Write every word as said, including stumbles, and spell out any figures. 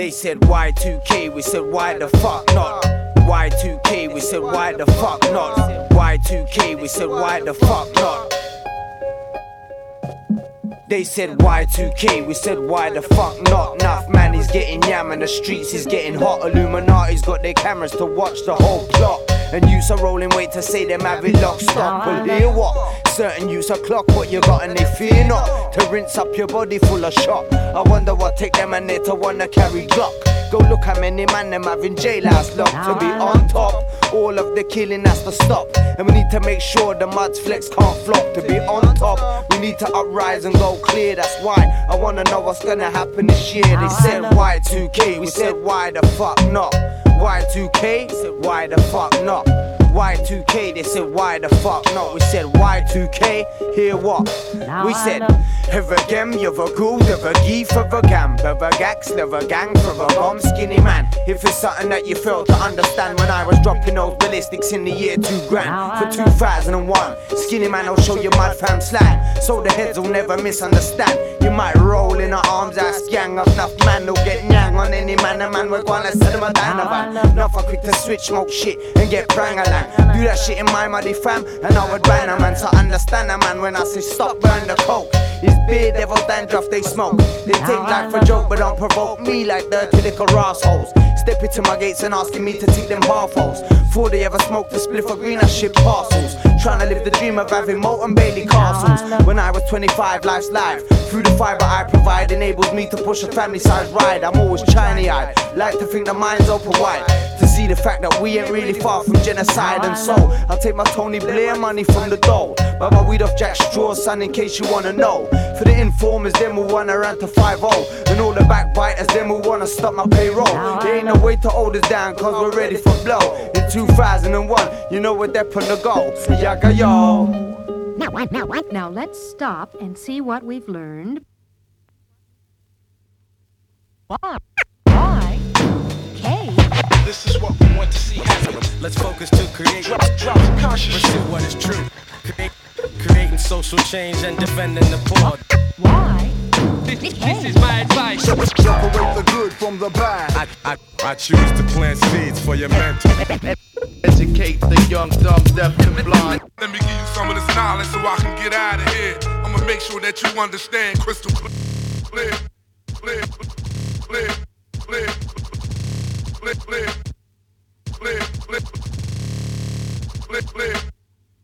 They said Y two K, we said why the fuck not? Y two K, we said why the fuck not? Y two K, we said why the fuck not? They said Y two K, we said why the fuck not? Enough man, he's getting yam and the streets is getting hot. Illuminati's got their cameras to watch the whole plot. And youths are rolling weight to say them have it locked, stop. Well, hear what? Certain youths are clock what you got and they fear not to rinse up your body full of shot. I wonder what take them and they to wanna carry Glock. Go look how many man them have in jailhouse locked. To be on top, all of the killing has to stop. And we need to make sure the muds flex can't flop. To be on top, we need to uprise and go clear. That's why I wanna know what's gonna happen this year. They said Y two K, we said why the fuck not? Y two K, why the fuck not? Y two K, they said why the fuck not? We said Y two K, hear what? We said have a gem, you've a ghoul, you've a geef, of a gam, of a gax, of a gang, for a bomb, skinny man. If it's something that you failed to understand when I was dropping those ballistics in the year two grand for two thousand one, skinny man, I'll show you mud fam slang, so the heads will never misunderstand. You might roll in the arms, ass gang, enough man will get nyang on any man, a man we're gonna set them a dynamite. Enough for quick to switch, smoke shit and get prang-a-lang. Do that shit in my muddy fam, and I would ban a man. So understand a man when I say stop, burn the coke. It's beer, devil, dandruff, they smoke. They take life for joke, but don't provoke me like dirty little assholes. Step into my gates and asking me to take them half-holes. Before they ever smoked a spliff of green, I ship parcels. Trying to live the dream of having Molten Bailey castles. When I was twenty-five, life's life. Through the fibre I provide enables me to push a family size ride. I'm always shiny-eyed, like to think the mind's open wide, to see the fact that we ain't really far from genocide. And so I'll take my Tony Blair money from the dough, buy my weed off Jack Straw, son, in case you wanna know. For the informers, them who wanna run to five oh, and all the backbiters, them who wanna stop my payroll. There ain't no way to hold us down, cause we're ready for blow. In two thousand one, you know we're there on the go. Yaga yo. Now, now, now let's stop and see what we've learned. Why? Why? K. This is what we want to see happen. Let's focus to create. Drop, drop conscious Pursue what is true. Create, creating social change and defending the poor. Why? This, this is my advice. Separate the good from the bad. I, I, I choose to plant seeds for your mental. Educate the young, dumb, deaf, and blind. Let me give you some of this knowledge so I can get out of here. I'ma make sure that you understand crystal clear, clear, clear, clear, clear, clear, clear, clear, clear, clear.